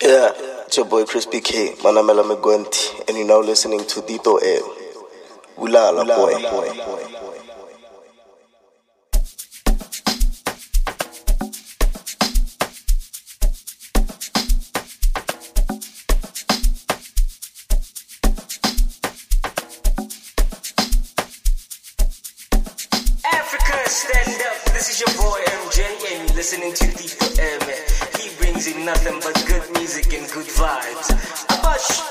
Yeah, it's your boy Chris BK, Manamela Megwenti, and you're now listening to Dito Air. Ulala boy. Africa, stand up. This is your boy MJ, and you're listening to Dito Air, man. He brings in nothing but good music and good vibes. Abash.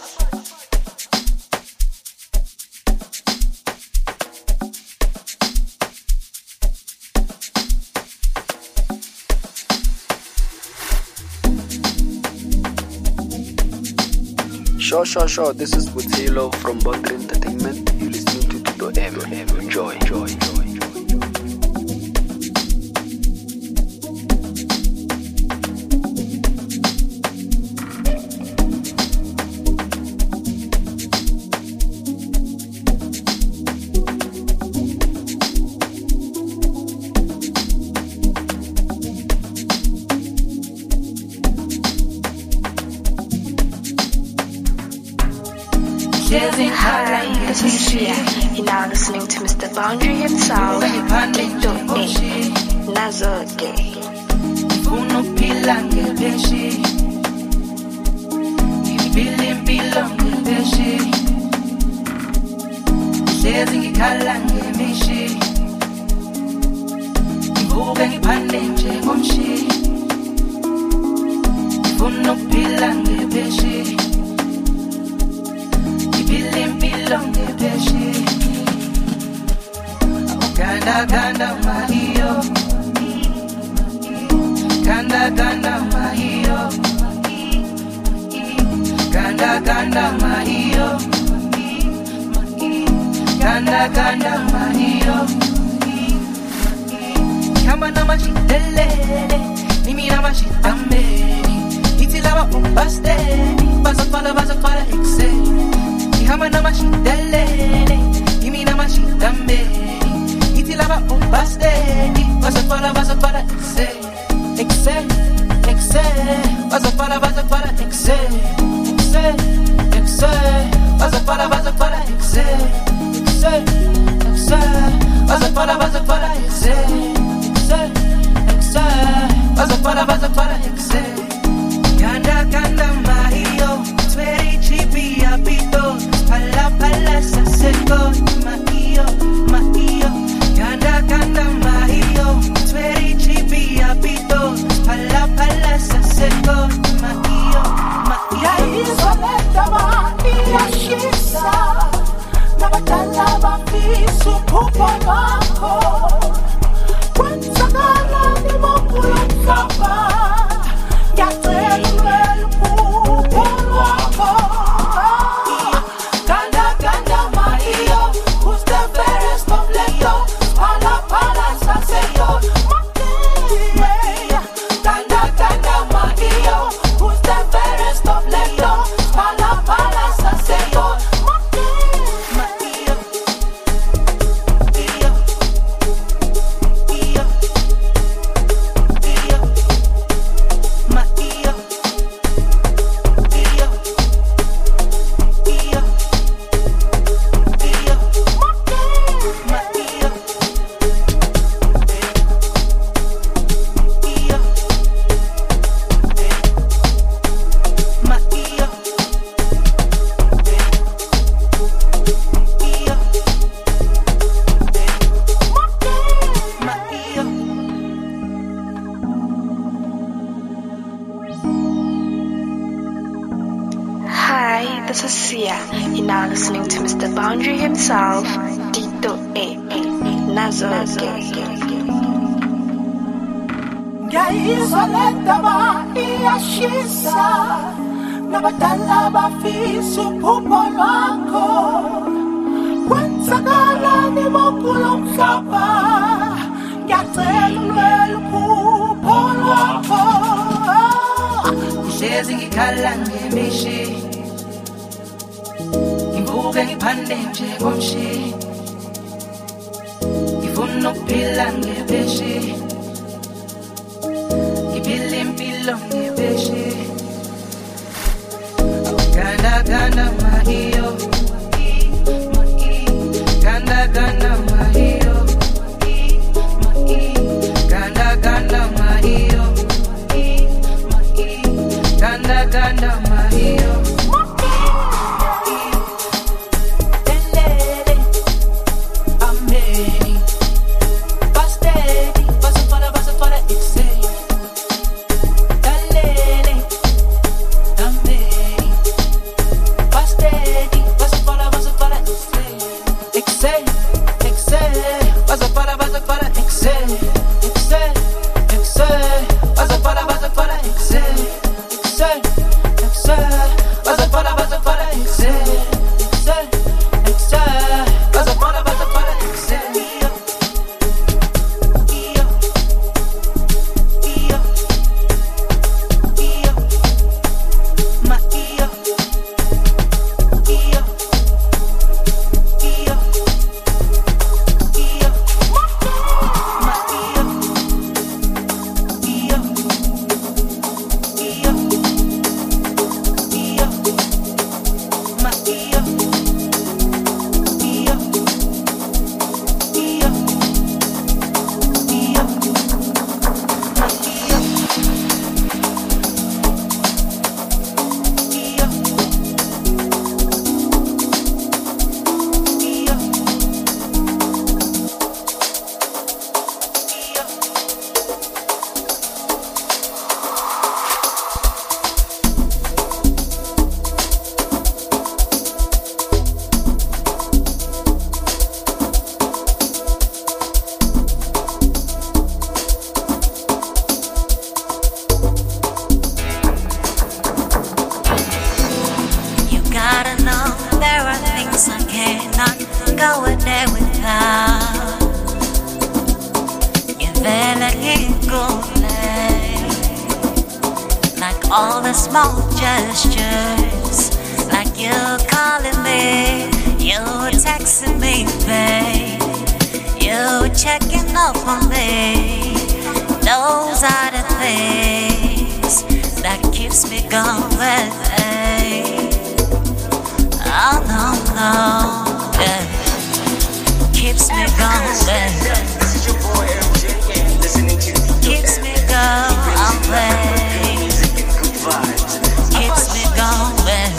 Sure. This is Butilo from Botry Entertainment. You're listening to Dito M. Enjoy. Hi, this is Sia. You're now listening to Mr. Boundary himself, Dito A. Nazoke. Uno pilange beshi, ibilin bilonge beshi, shezi ngikalange mishi, ibuke ngiphande nje ngomshi. Uno pilange beshi, ibilin bilonge beshi, ganda mahio. Ganda mahio, ganda mahio, ganda mahio. Kama na mashitelele, mimi na mashitambeni. Itilaba bombasteni, baza para excel. Kama na mashitelele, mimi na mashitambeni. Itilaba bombasteni, baza para excel. Excel, vas para Excel, vas para Excel, vas para Excel, vas para Excel. Ganda mahio, tweri chipi apito, pala saseko, mahio. Ganda mahio, tweri chipi apito, pala saseko, mahio. Yaizoleta maiyashisa, nabatala bafisu kupolako. Kwenzakala ni mokula mkapa, yatelwe kupolako. Ganda mahio, who's the fairest of leto, pala saseko, Ganda mahio, who's the fairest of leto, pala saseko, mahio. Hi, this is Sia. You're now listening to Mr. Boundary himself, Dito A. Nazoke. Yaizoleta maiyashisa, nabatala bafisu kupolako. Kwenzakala ni mokula mkapa, yatelwe kupolako. Shezi ngikalange mishi, ibuke ngiphande nje ngomshi. Ifuna ukuphila ngebeshi, iphila impilo ngebeshi. ganda mahio, ganda ganda mahio, ganda ganda mahio, ganda ganda mahio. All the small gestures, like you calling me, you texting me, babe, you checking up on me. Those are the things that keeps me going. Oh no, no, yeah, keeps me going. This is your boy MJ, and listening to Dito keeps me going. Keeps me going,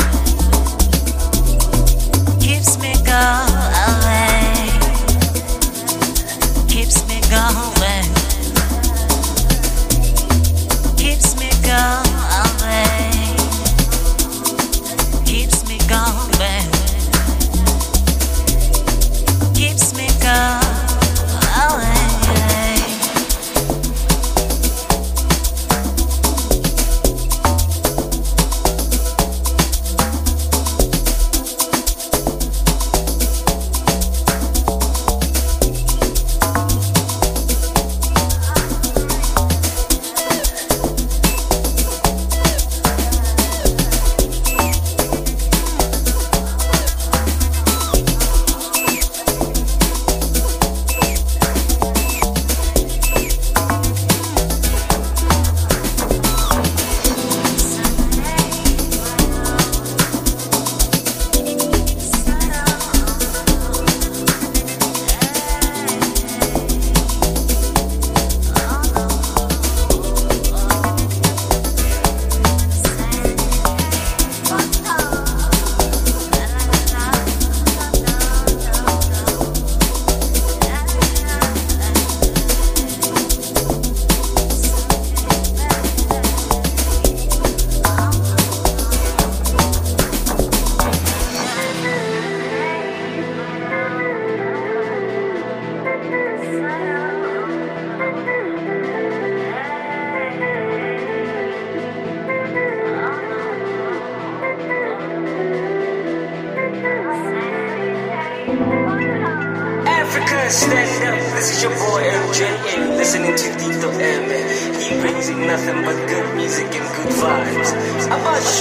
keeps me going, keeps me going, keeps me going, keeps me going, keeps me going. Stand up, this is your boy MJ, and listening to Dito M. He brings in nothing but good music and good vibes. Abash.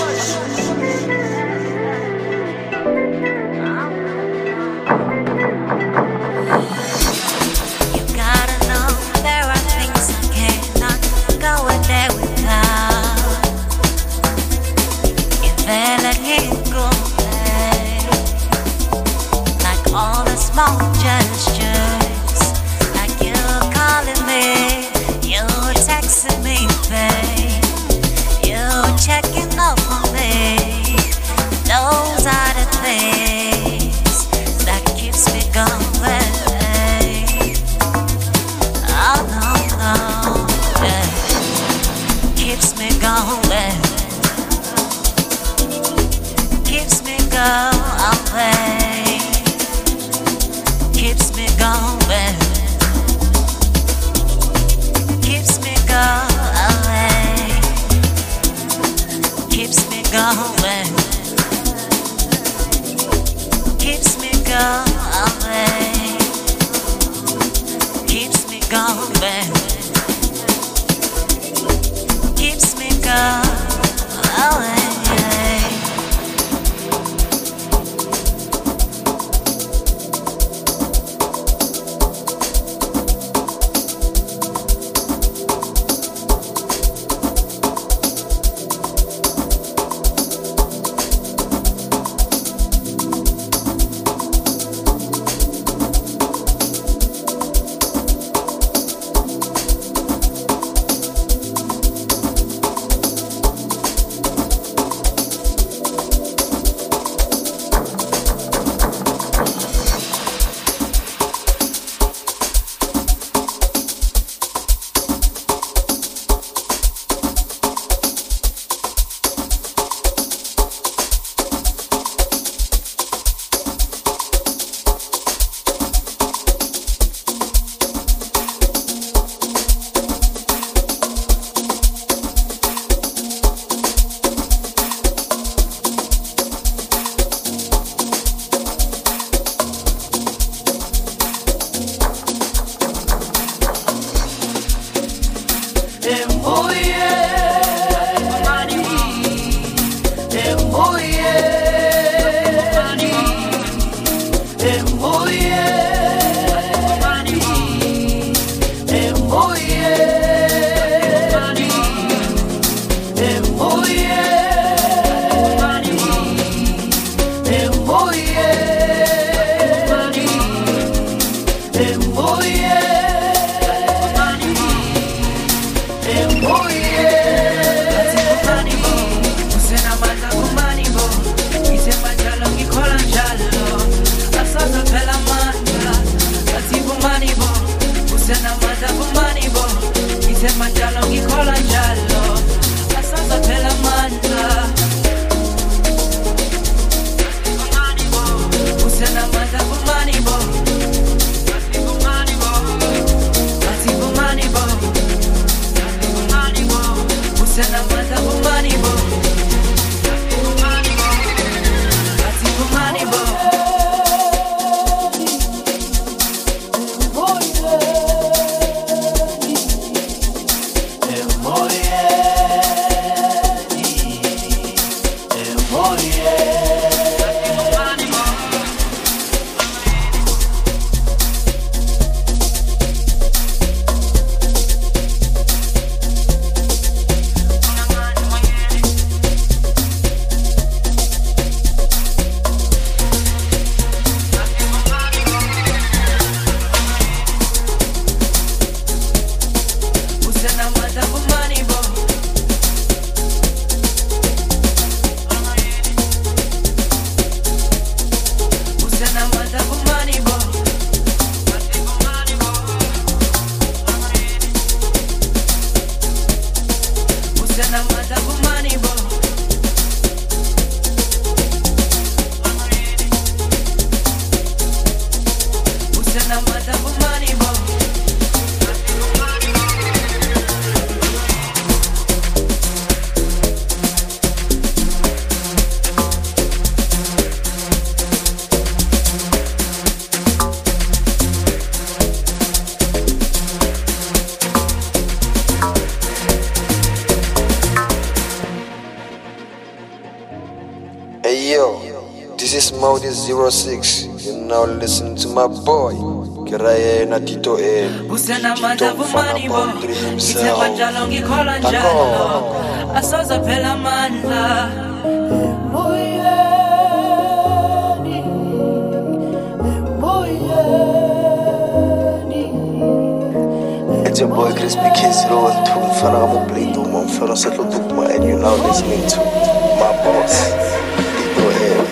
You gotta know there are things I cannot go a day without. You better get going, keeps me going, keeps me going, keeps me going. Modi06, you're now listening to my boy Kiraye na Tito N. Usena mata kumani bo, itema jalo ngikhola njalo, asoza phela mandla. It's your boy Crispy K02, mfana kama play to mfana setlo tukma, and you're now listening to my boss Tito N.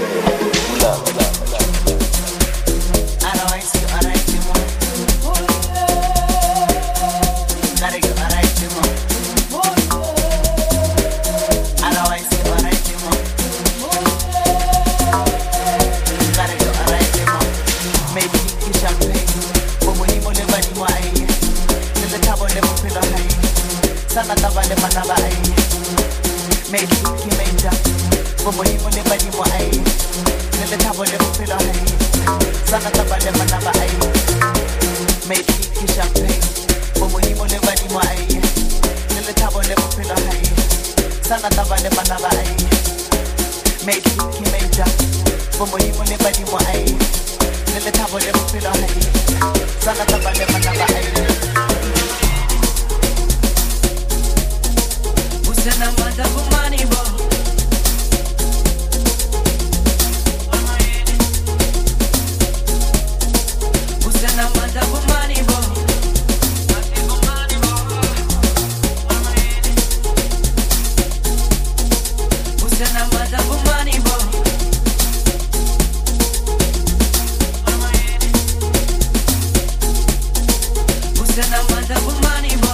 Sana tabale manaba ai, make it bomohimo le badimo ai le lethabo le bophelo hai sana taba le manaba ai maybe ke champagne bomohimo le badimo ai le lethabo le bophelo hai sana taba le manaba ai maybe ke major bomohimo le badimo ai le lethabo le bophelo hai sana taba le manaba ai Usana manda kumani bo Usana manda kumani bo Usana manda kumani bo Usana manda kumani bo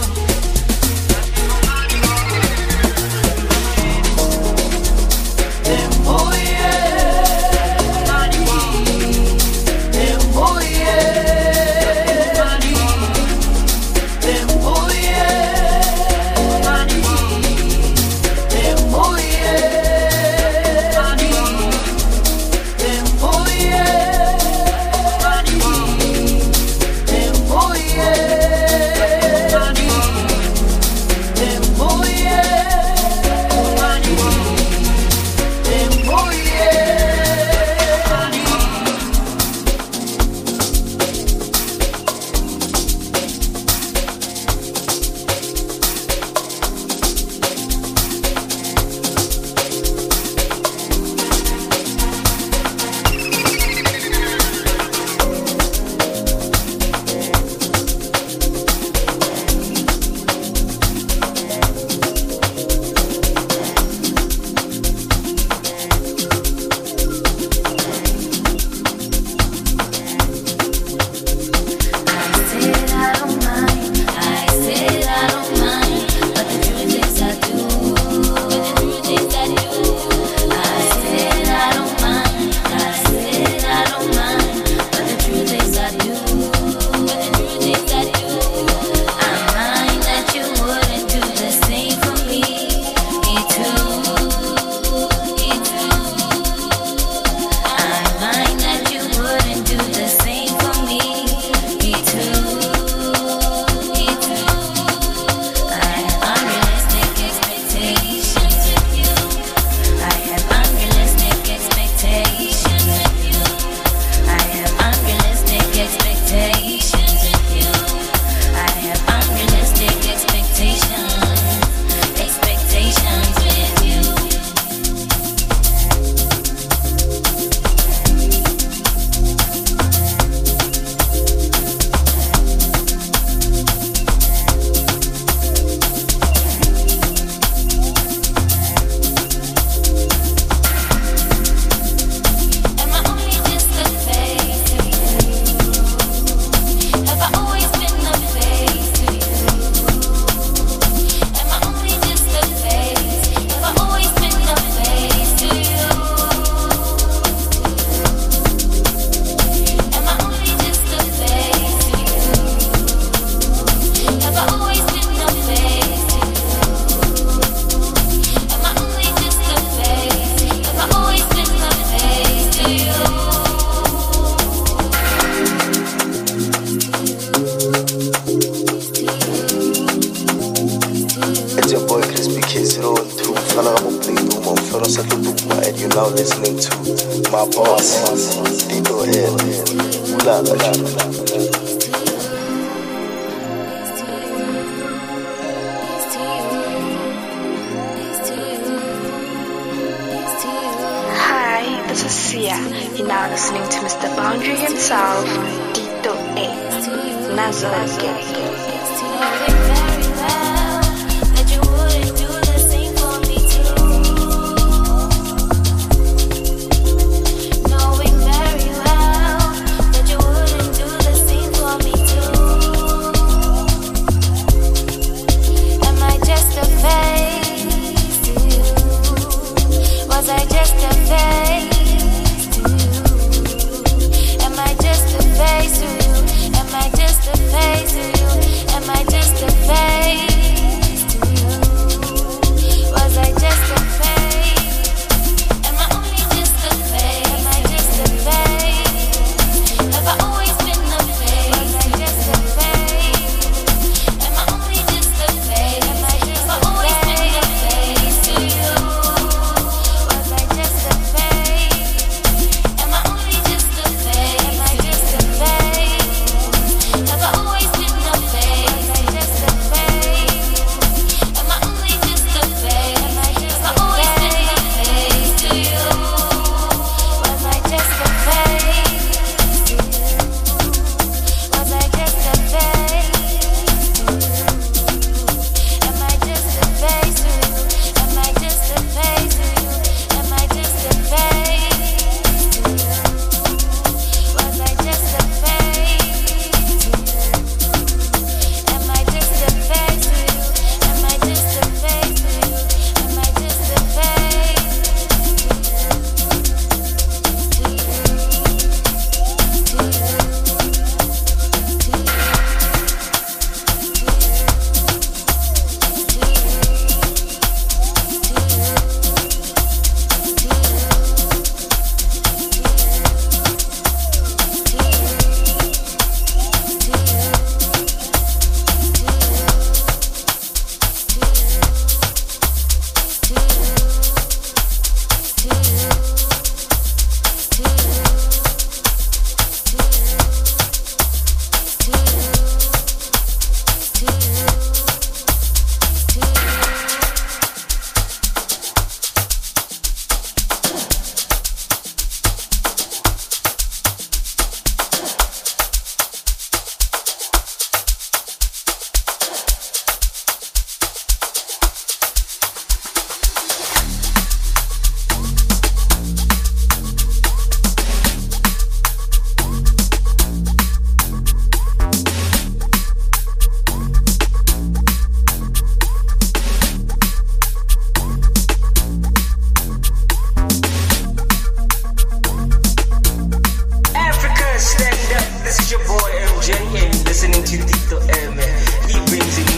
And you're now listening to my boss, Tito L. Hi, this is Sia. You're now listening to Mr. Boundary himself, Tito A. Nazareth. Am I just a face to you?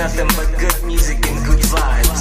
nothing but good music and good vibes.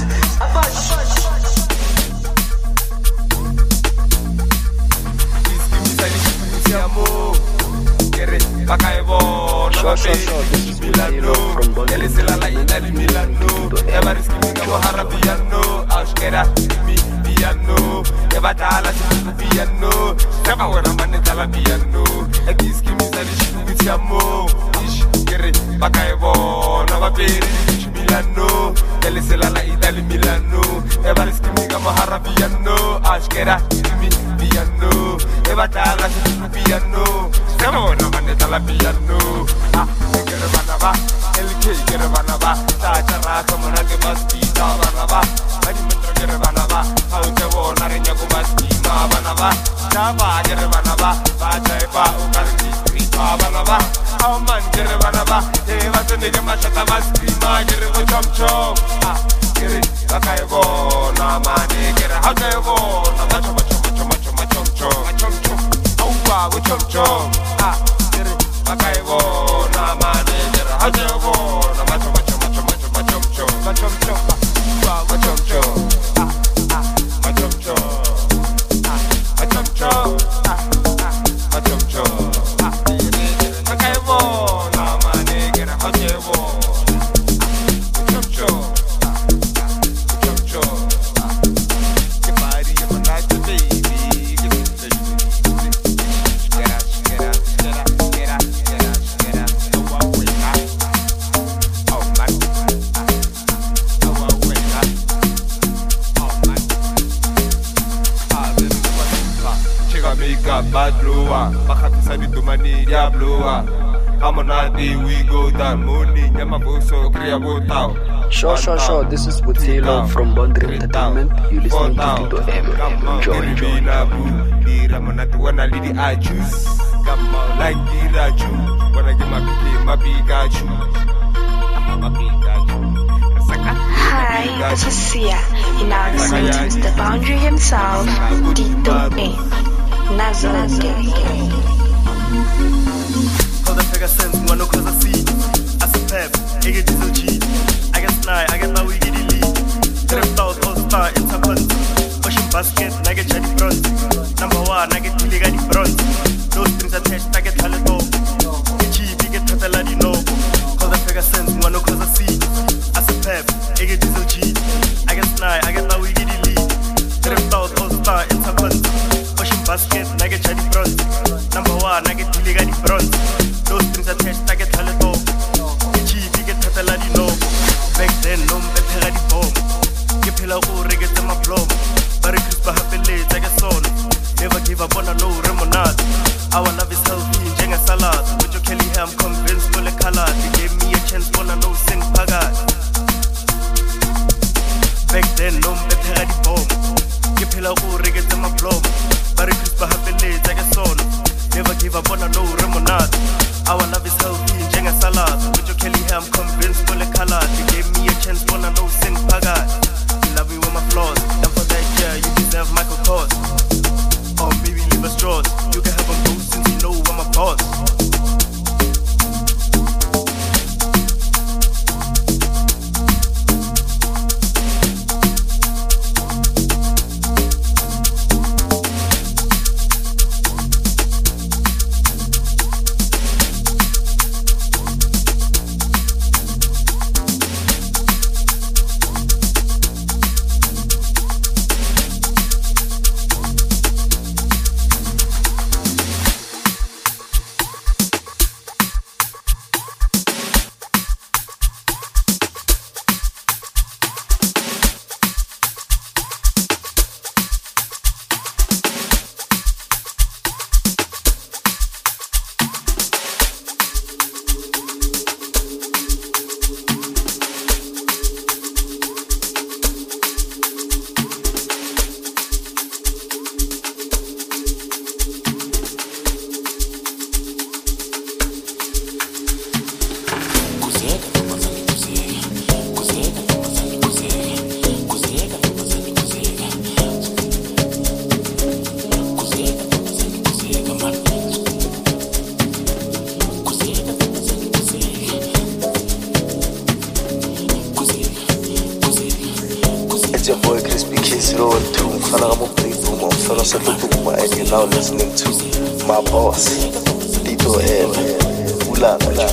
Milano, Elisela la Italy Milano, Everest Kimiko Harabiano, Ashkera, Piano, Evatala Piano, Tabawana Manetala Piano, Ekis Kimisali with Yamo, Ish, Gere, Bakaevo, Navaperi, Milano, Elisela la Italy Milano, Everest Kimiko Harabiano, Ashkera, Piano, Evatala Piano, Tabawana Manetala Piano, Banaba, LK Banaba, Tachara, Kamunaki Basti, Banaba, Animator Banaba, Houtavo, Narenya Kubasti, Banaba, Taba, Banaba, Bajaba, Ukari, Banaba, how man Banaba, Eva to the Mashatabasti, Majer, Chom Chom, Giri, Bakaivo, Namani, Hotavo, Namacho, Chom Chom, Owa, Chom Chom, Giri, Bakaivo, Namani. Hajabo, macho, bad blower, Bakapisa di Tumani, Diabloa. Amonati, we go down, Mooney, Yamaboso, Kriabotao. Sure. This is Butilo from Bondri Entertainment. You listening to Tito M. Enjoy. Ramonati, wanna lead I choose. Come on, like Diraju. Wanna get my Pikachu. Hi, this is Sia. You're now listening to Mr. Boundary himself, Tito A. Nazareth. Cause I figure sense, one no cause I see. I said pep, I get diesel G. I get snipe, I get my wiggy lead. Drift out, all star, it's a punt. Ocean basket, I get Johnny front. Number one, I get Tilly Gani front. No strings attached, I get Halato. Get cheap, you get Tatalani no. Cause I figure sense, one no cause I see. I said pep, I get diesel G. I get snipe, I get my wiggy lead. Drift out, all star, it's a punt. Basket, I get Johnny front. Number one, I get Tilly Gani front. No strings attached, I get Halato. Get cheap, you get Tatalani no. Back then, no, better the bomb. Get Pilla or get them a plum. Barry Crispa happy late, I get son. Never give up on a no remonade. Our love is healthy, Jenga salad. With your Kelly ham, convinced to the color. They gave me a chance, wanna no sing pagad. Back then, no, better the bomb. Get Pilla or get them a plum. Barry Crispa happy late, I get son. Never give up on a no remonade. Our love is healthy, Jenga salad. With your Kelly ham, convinced to the color. They gave me a chance, wanna no sing pagad. You love me with my flaws. And for that, yeah, you deserve Michael Kors. Or maybe leave a straws. You can have a ghost since you know I'm a boss. It's your boy Crispy Kiss Roll 2. Mfana kamo play Duma, mfana sa Duma, and you're now listening to my boss, Tito L. Ulala.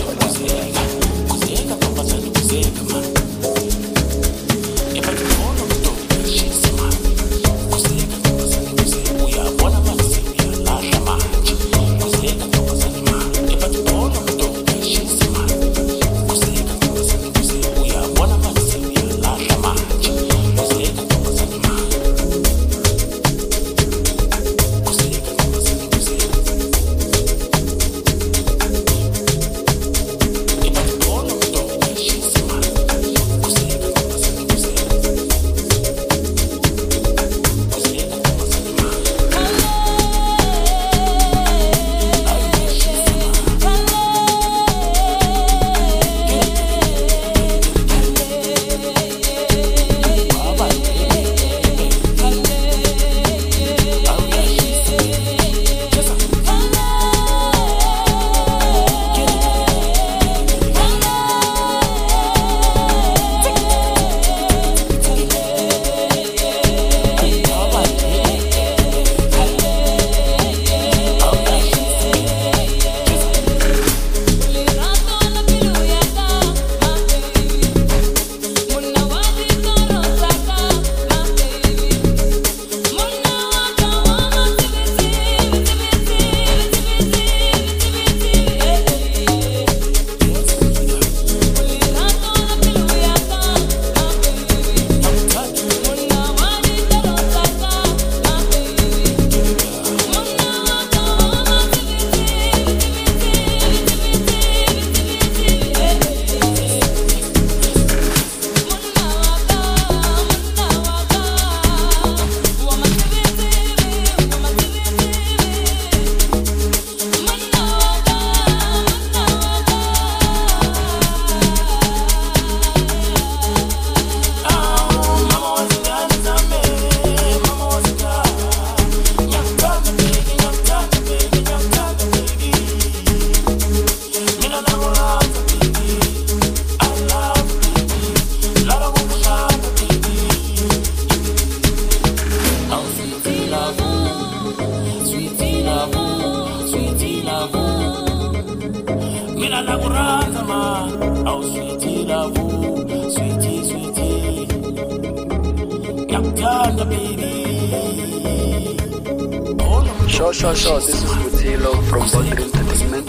Sure, this is Mutilo from Bondri Entertainment.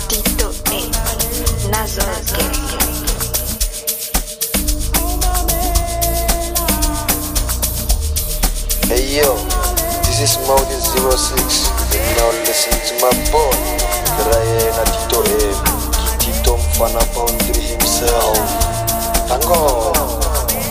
Tito A, Nazoke. Hey yo, this is Modi 06. And now listen to my boy, Ryan Tito A, Tito Mfana Boundary himself. Tango.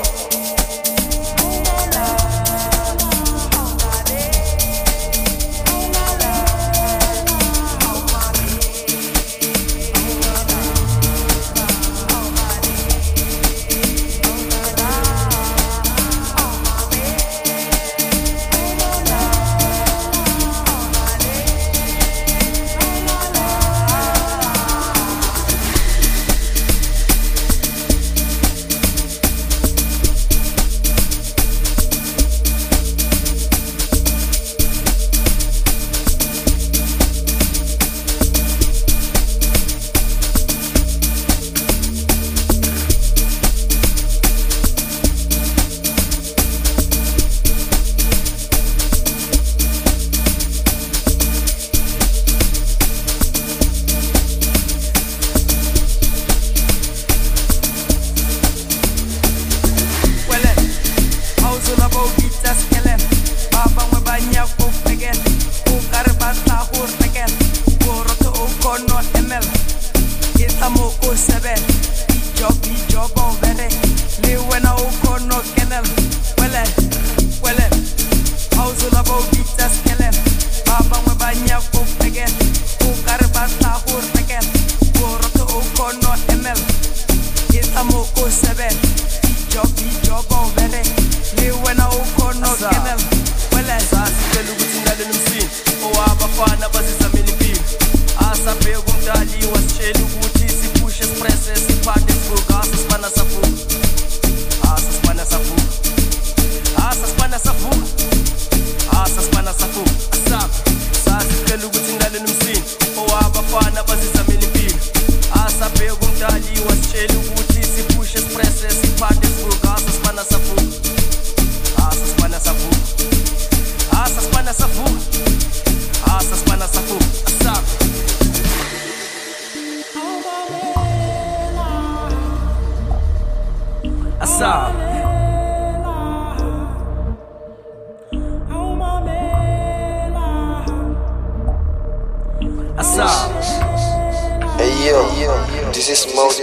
Hey yo, this is Modi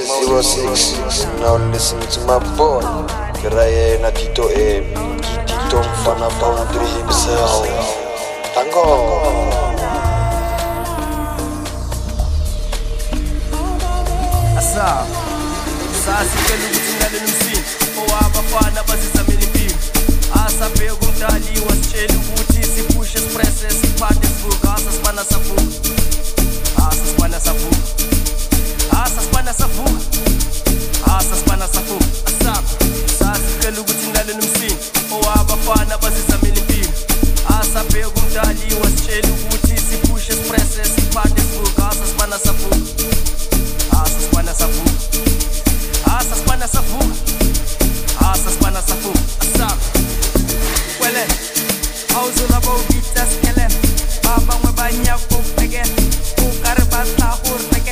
06. Now listen to my boy, Ryan Tito A, Tito Mfana Boundary himself. Tango. Sasi pelo kutingale numsini owabafana basizamile impilo asabe kumdali wasitshela ukuthi sipushe espresse siphathe sivugasa sibana savuka asasibana savuka asasibana savuka asasibana savuka asapha sasi pelo kutingale numsini owabafana basizamile impilo asabe kumdali wasitshela ukuthi sipushe espresse siphathe sivugasa sibana savuka asasibana savuka asasibana savuka asasibana savuka asapha wele awuzula bawugita skelem baba ngwe banyako again ukare batla hur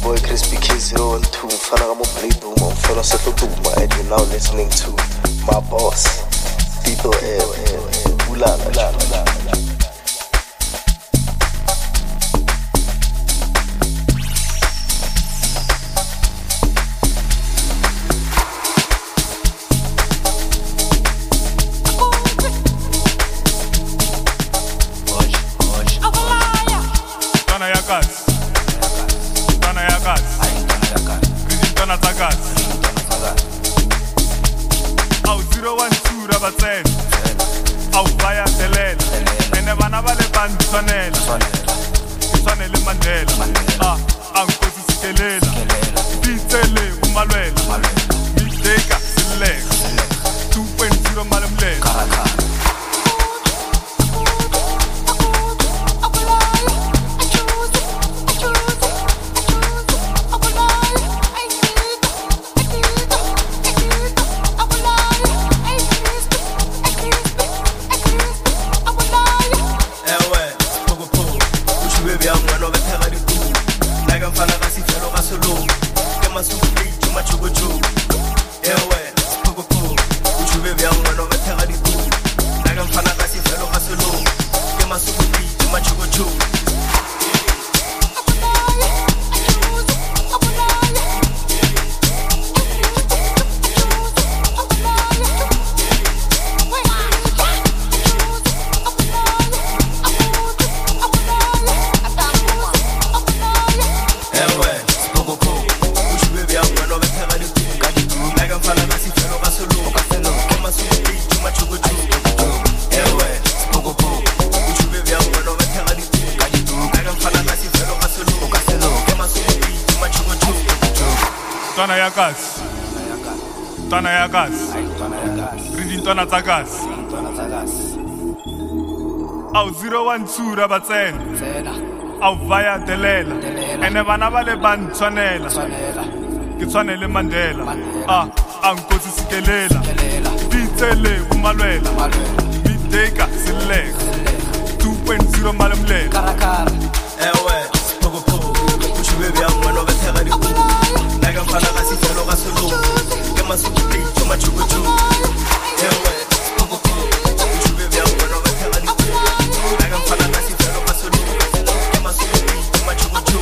boy Crispy K02, mfana kama Play Duma, mfana Setoduma, and you're now listening to my boss, Tito Ulala. Tana ya kasi Reading tana tsa kasi Au 012 ra ba tsena Au vaya delela Ene bana ba le ban tshwanela Ke tshwanele Mandela Nkotsi sikelela Ditsele umalwela Bideka seleka 2.0 malamlela Karakara Ewe Pogopo Ushiwe bya mwana bethega di Naga mfana ka sifelo ka solo Ke masuku ke machukuchu Ewe Pogopo Ushiwe bya mwana bethega di Naga mfana ka sifelo ka solo Ke masuku ke machukuchu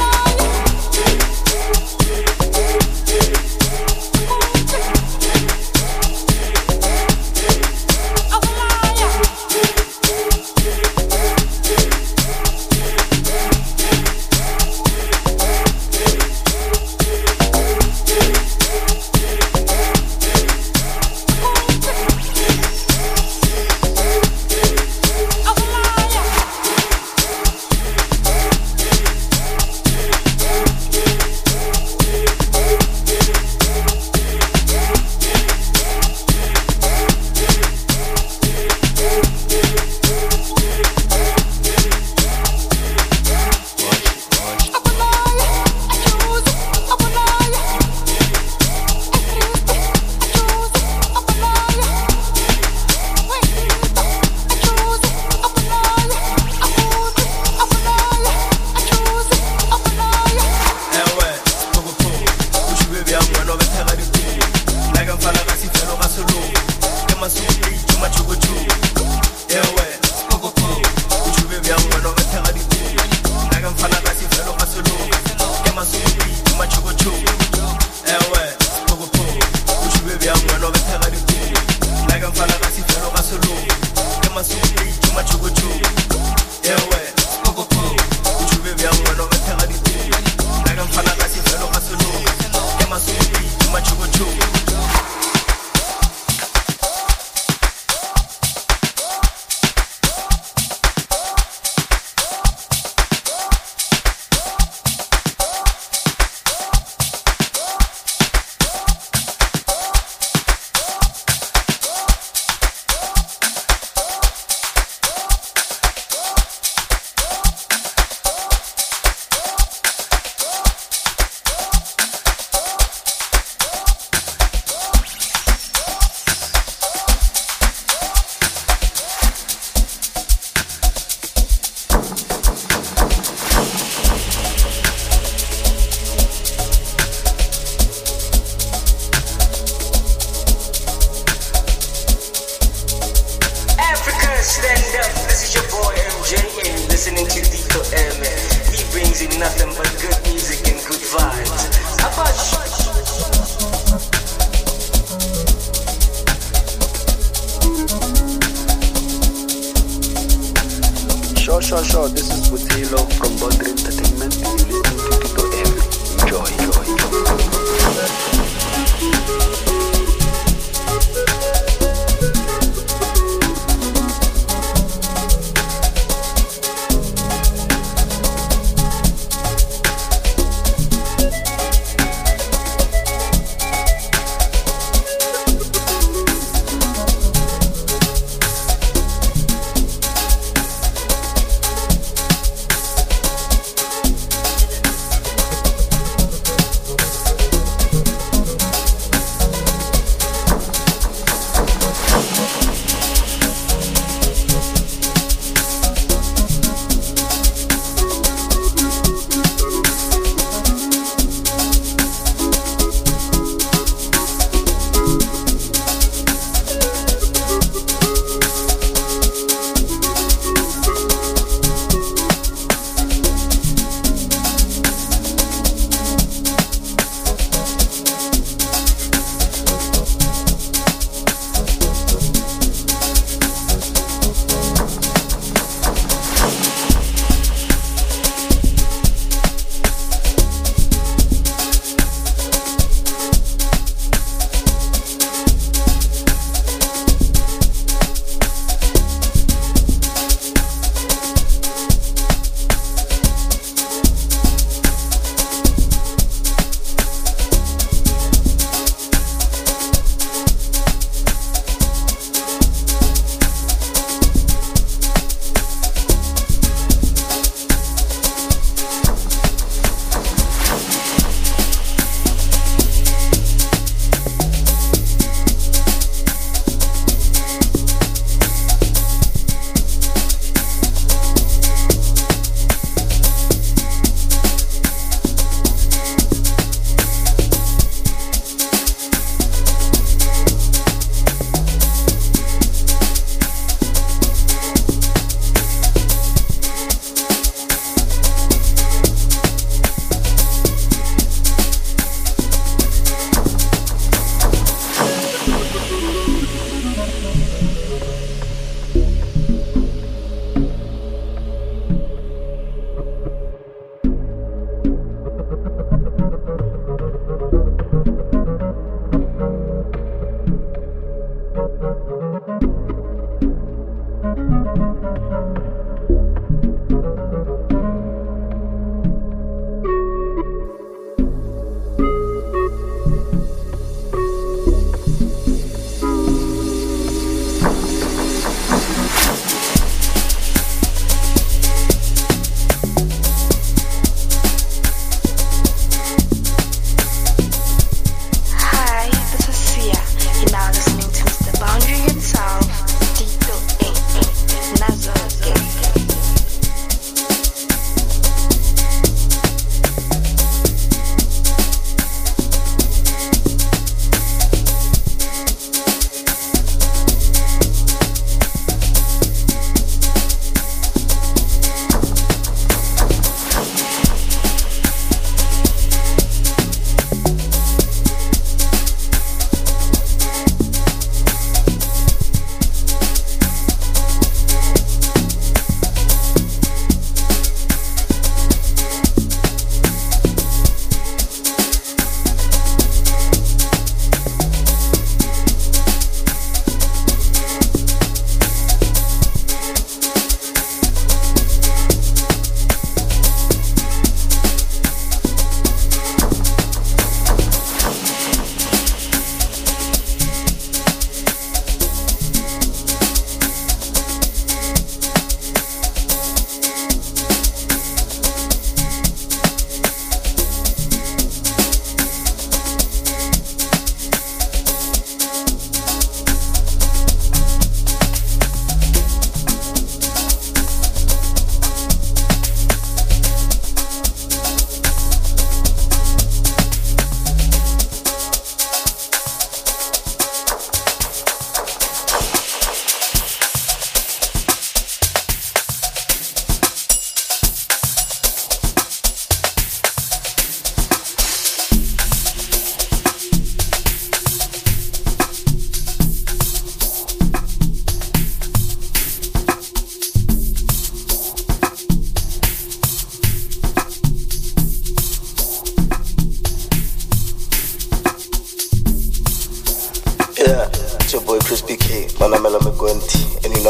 Sure. This is Butilo from Boundary Entertainment. You listen to Tito M. Enjoy.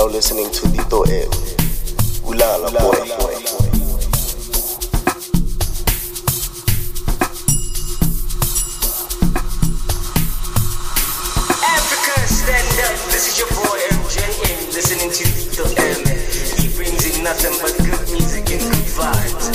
now listening to Tito M. Ulala boy. Africa, stand up. This is your boy MJ, and listening to Tito M. He brings in nothing but good music and good vibes.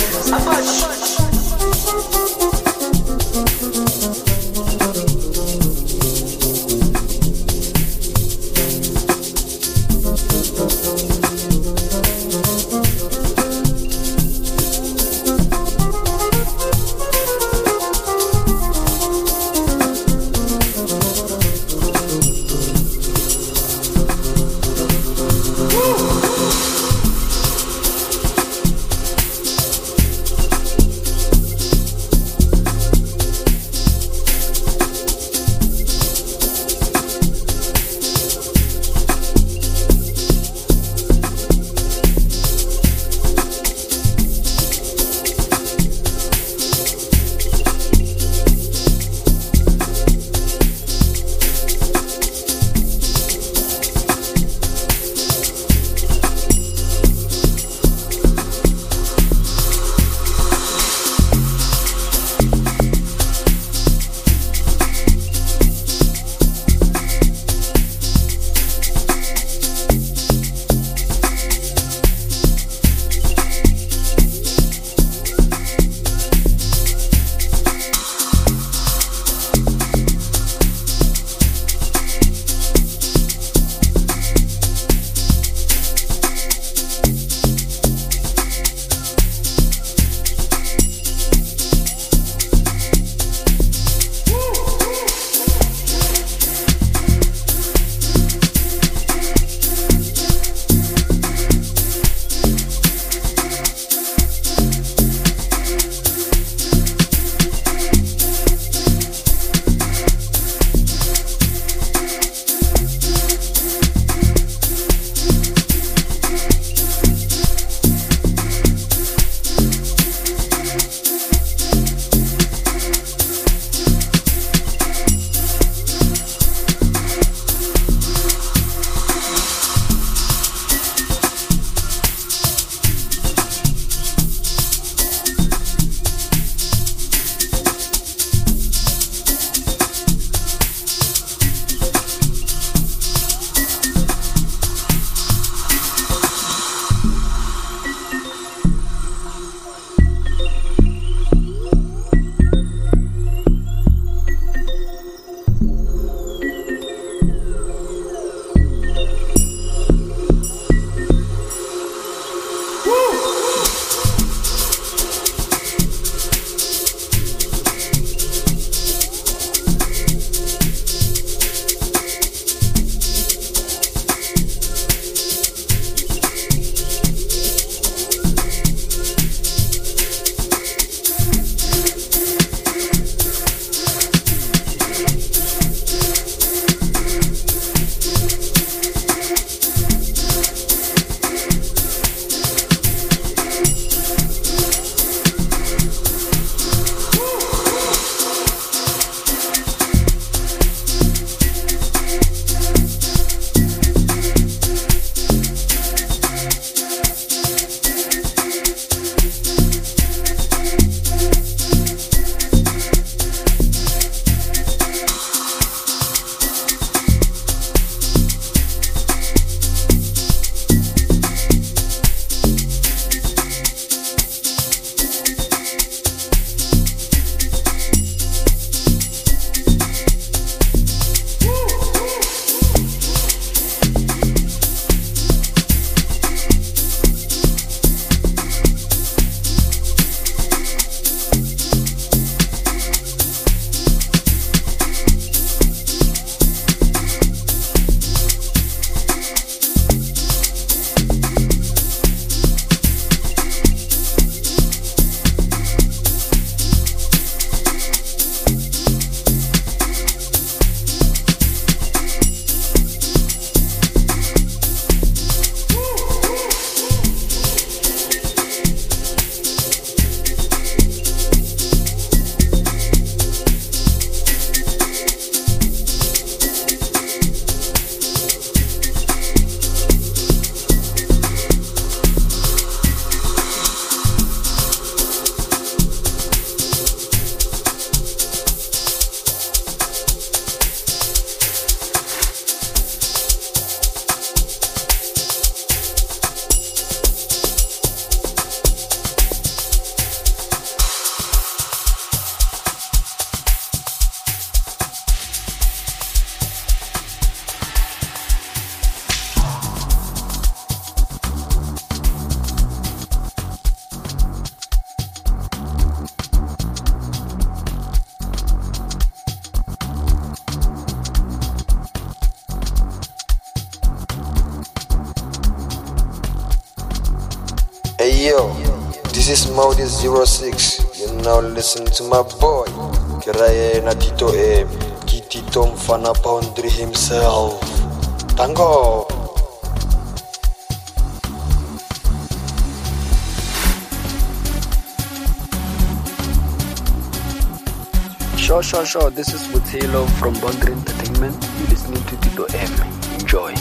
yo, this is Maudi 06. You now listen to my boy Kiraye na Tito M. Tito Mfana Boundary himself. Tango. Sure. This is Butilo from Boundary Entertainment. You're listening to Tito M. Enjoy.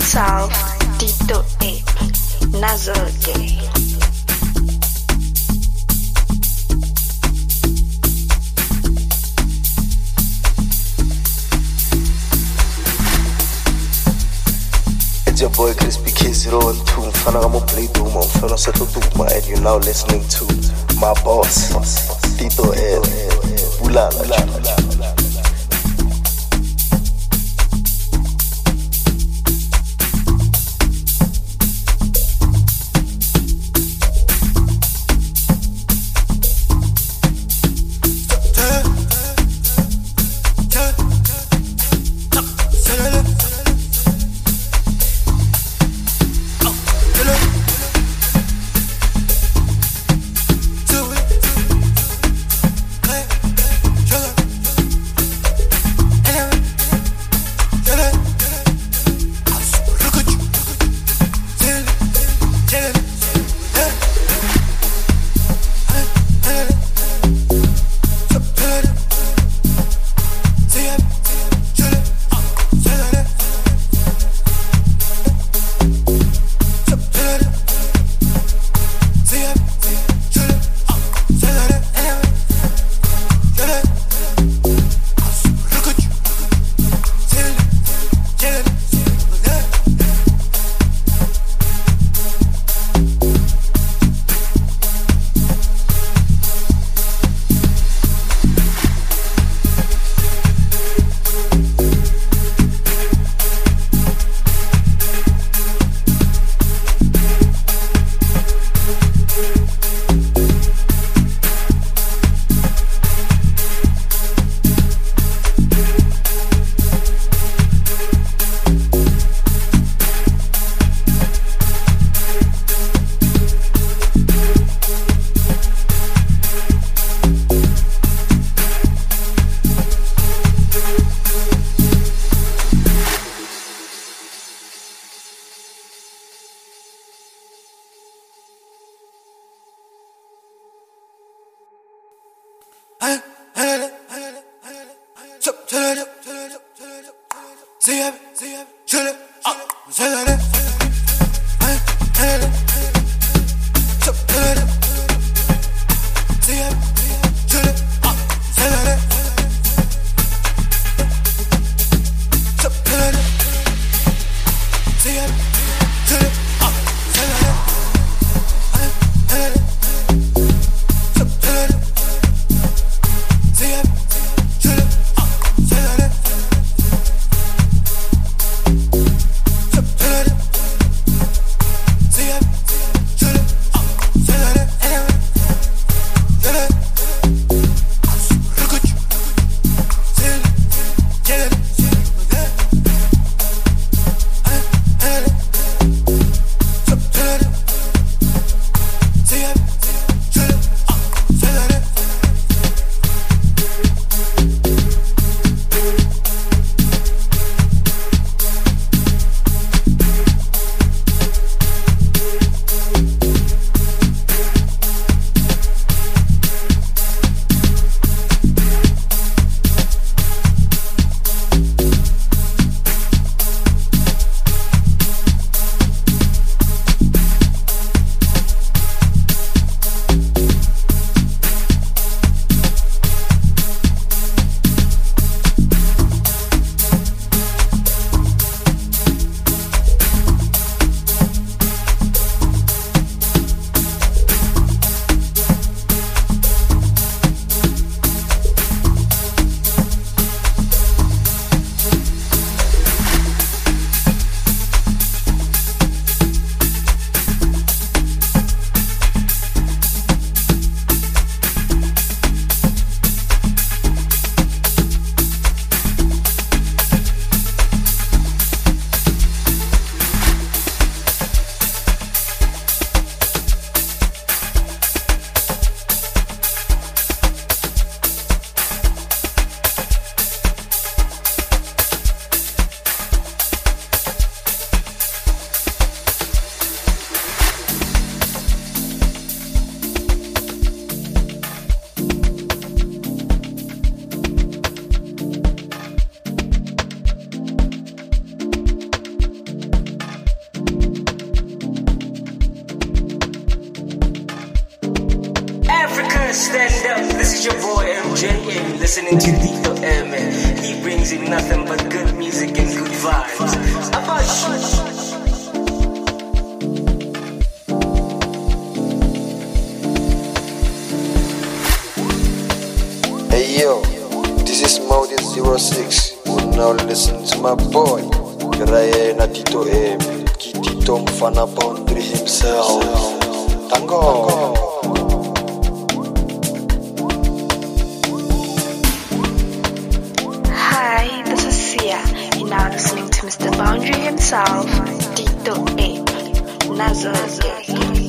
himself, Tito A. Nazoke. It's your boy Crispy K02, mfana kama play duma, mfana seto duma, and you now listening to my boss, Tito L. Bulala. Africa, stand up. This is your boy MJ, and you're listening to Tito M. He brings in nothing but good music and good vibes. Hey yo, this is Maudi 06. You now listen to my boy Kiraye na Tito M. Tito Mfana Boundary himself. Tango. Hi, this is Sia. You're now listening to Mr. Boundary himself, Tito A. Nazareth.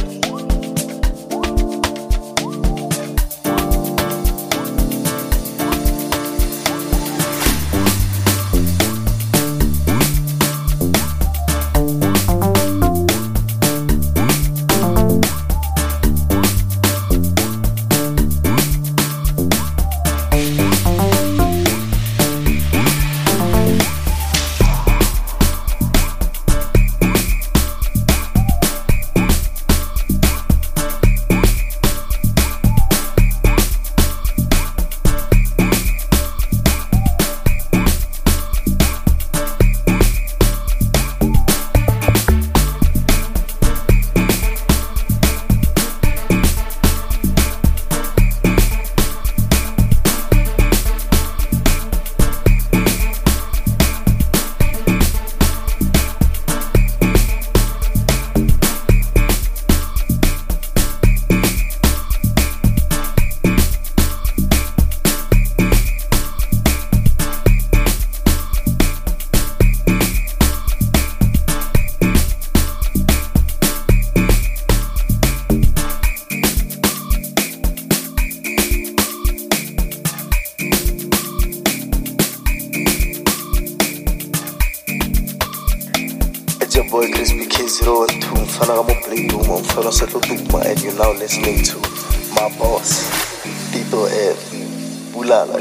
Boy Crispy K02 Mfana kama Blade Uma Mfana Settle Duma, and you're now listening to my boss Tito F. Bulala.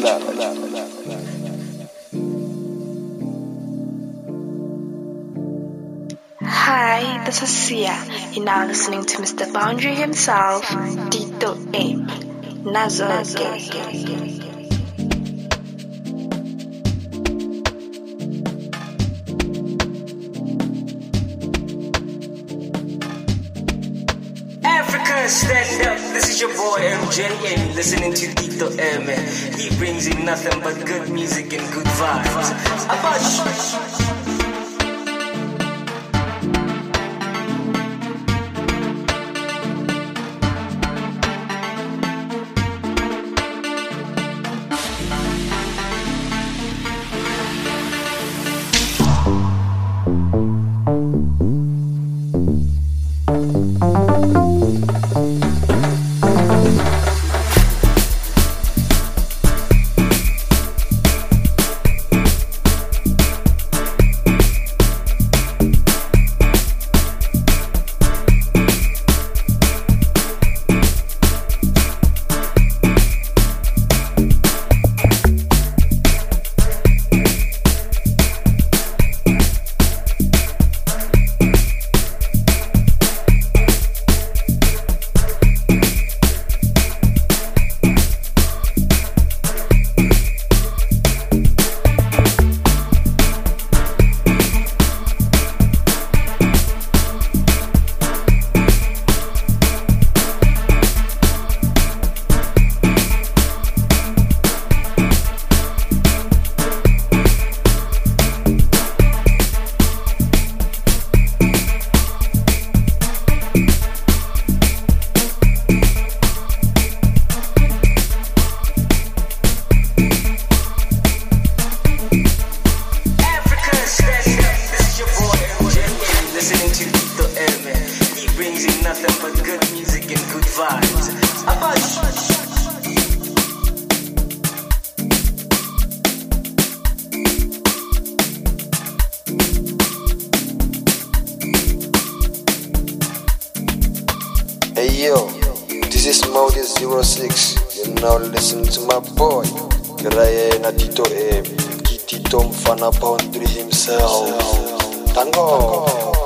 Hi, this is Sia. You're now listening to Mr. Boundary himself, Tito A. Nazareth. Stand up, this is your boy MJ, and you're listening to Tito M. He brings in nothing but good music and good vibes. Hey yo, this is Maudi 06. You now listen to my boy Kiraye na Tito M. Tito Mfana Boundary himself. Tango.